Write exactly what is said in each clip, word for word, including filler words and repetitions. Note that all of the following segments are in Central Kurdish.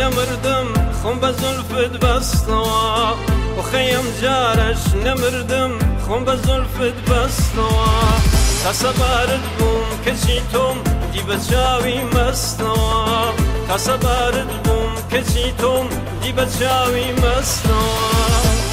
نمردم خۆم بە زولفت بەستەوە وخەیەم جارەش نەمردم خۆم بە زولفت بەستەوە تا سەبارت بووم کەچی تۆم دی بە چاوی مەستەوە تا سەبارت بووم کەچی تۆم دی بە چاوی مەستەوە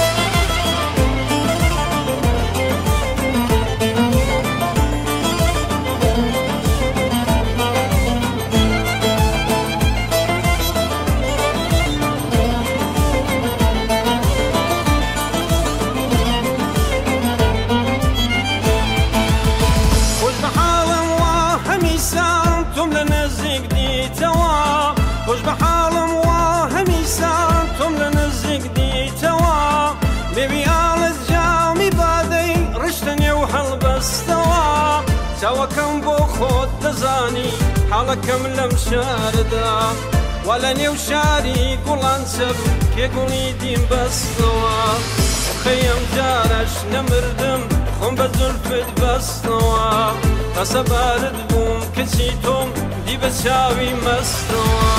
خۆش بە حاڵم وا هەمیسان تۆم لە نزیک دیتەوە بێبی ئاڵت جامی بادەی ڕشتە نێو هەڵبەستەوە چاوەکەم بۆ خۆت دەزانی حاڵەکەم لەم شاردا وا لە نێو شاری گوڵان چەب کێ گوڵی دیم بەستەوە خەیەم جارەش نەمردم خۆم بە زولفت بەستەوە تا سەبارت بووم کەچی تۆم دی بە چاوی مەستەوە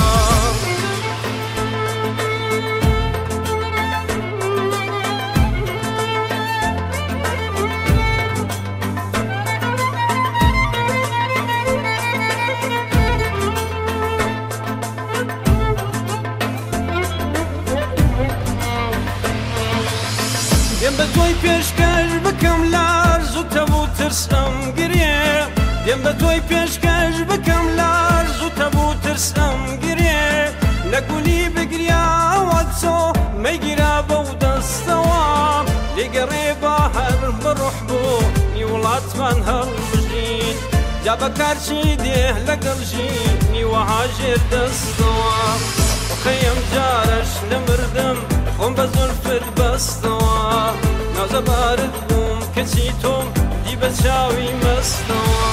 دێم بە تۆی پێشکەش بکەم لار زووتە بوو ترسم گرێ دێم بە تۆی پێشکەش بکەم لار زووتە بوو ترسم گرێ لە گولی بگریاوە چۆ مەیگیرا بەو دەستەوە لێگەڕێ بە هەر بڕۆح بوو نی وڵاتمان هەڵبژین جا بەکارچی دێ لەگەڵ ژینی وەها ژێر دەستەوە خەیەم جارەش نەمردم خۆم بە زولفت بەستەوە نازەبارت بووم کەچی تۆم دی بە چاوی مەستەوە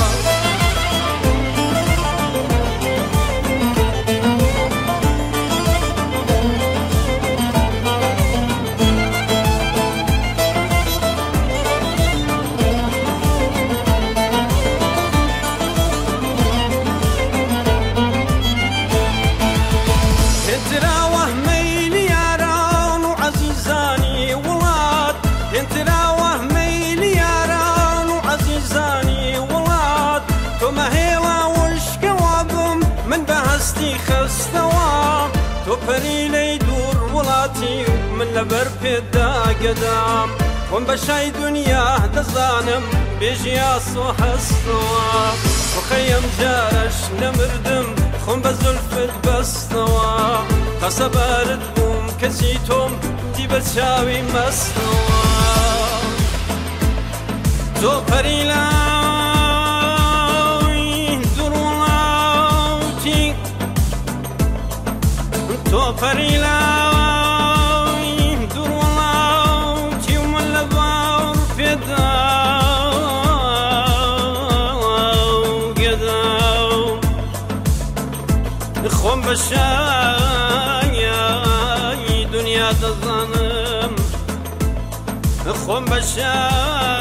تۆ پەریلەی دوور وڵاتی و من لەبەر پێدا گەدام خۆم بە شای دونیا دەزانم بێژی ئاسۆ هەستەوە وخەیەم جارەش نەمردم خۆم بە زولفت بەستەوە تا سەبارت بووم کەچی تۆم دی بە چاوی مەستەوە تۆ پەریلەی دوور وڵاتی تۆ پەریلەی دوور وڵاتی و من لەبەر پێدا گەدام خۆم بە شای دونیا دەزانم خۆم بە شای